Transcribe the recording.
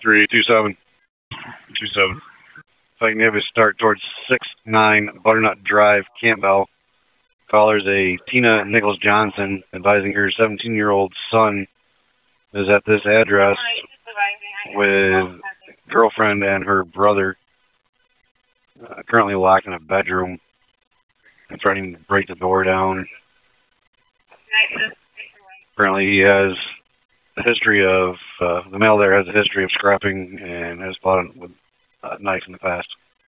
327. 27. Fighting Davis start towards 6-9 Butternut Drive, Campbell. Caller's a Tina Nichols Johnson, advising her 17-year-old son is at this address with girlfriend and her brother, currently locked in a bedroom, threatening to break the door down. Apparently he has a history of, the male there has a history of scrapping and has fought with a knife in the past.